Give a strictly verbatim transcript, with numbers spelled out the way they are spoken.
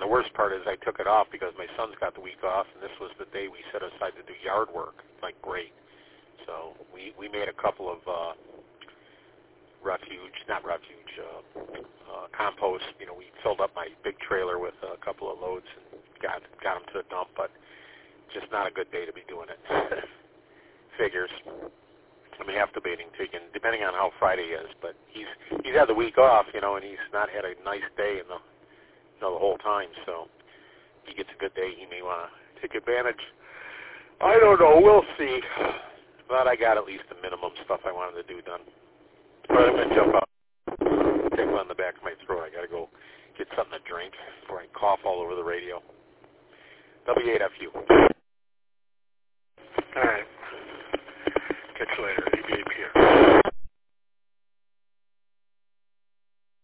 the worst part is I took it off because my son's got the week off, and this was the day we set aside to do yard work. Like, great. So we, we made a couple of uh, refuge, not refuge, uh, uh, compost. You know, we filled up my big trailer with a couple of loads and got got them to the dump, but just not a good day to be doing it. Figures. I mean, half debating taking, depending on how Friday is, but he's he's had the week off, you know, and he's not had a nice day in the you know the whole time. So if he gets a good day, he may want to take advantage. I don't know. We'll see. But I got at least the minimum stuff I wanted to do done. But I'm gonna jump out, take one in the back of my throat. I gotta go get something to drink before I cough all over the radio. W eight F U. All right. Catch you later.